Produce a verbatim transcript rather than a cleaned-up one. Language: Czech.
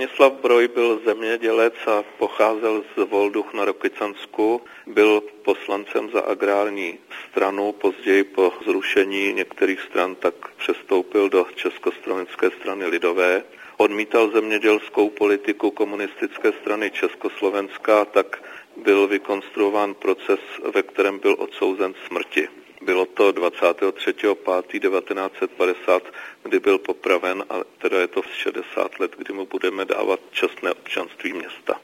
Stanislav Broj byl zemědělec a pocházel z Volduch na Rokycansku. Byl poslancem za agrární stranu, později po zrušení některých stran tak přestoupil do Československé strany lidové. Odmítal zemědělskou politiku komunistické strany Československa, tak byl vykonstruován proces, ve kterém byl odsouzen smrti. Bylo to dvacátého třetího pátého devatenáct set padesát, kdy byl popraven a teda je to v šedesát let, kdy mu budeme dávat čestné občanství města.